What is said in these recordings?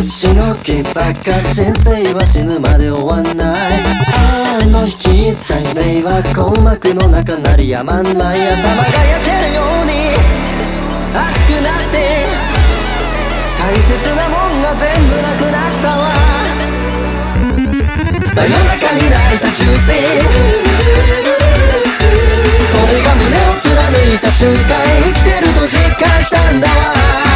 死の気ばっか人生は死ぬまで終わんない。あの日聞いた悲鳴は鼓膜の中鳴りやまんない。頭が焼けるように熱くなって大切なもんが全部なくなったわ。真夜中に泣いた銃声、それが胸を貫いた瞬間生きてると実感したんだわ。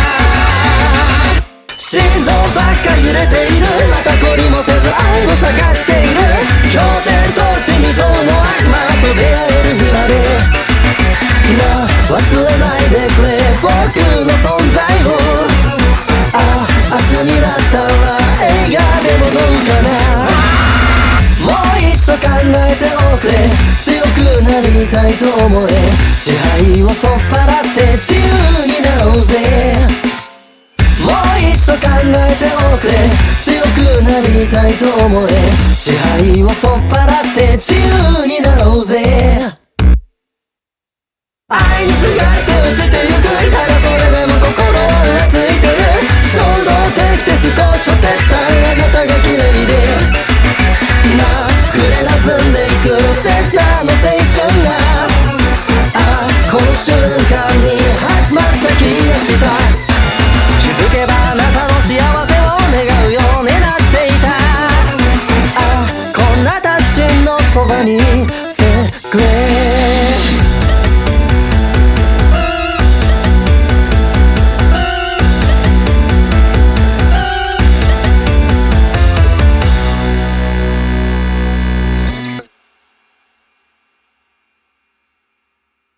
心臓ばっか揺れている、また懲りもせず愛を探している。氷点と地未曾有の悪魔と出会える日までなあ忘れないでくれ僕の存在を。ああ明日になったら映画でもどうかな。もう一度考えておくれ、強くなりたいと思え。支配を取っ払って自由になろうぜ。もう一度考えておくれ、強くなりたいと思え。支配を取っ払って自由になろうぜ。愛にすがって落ちてゆく、ただそれでも心はついてる。衝動的で少しほてったあなたが綺麗でなあ暮れなずんでいく切なの青春が、ああこの瞬間に始まった気がした。気づけばあなたの幸せを願うようになっていた。ああこんな達人のそばに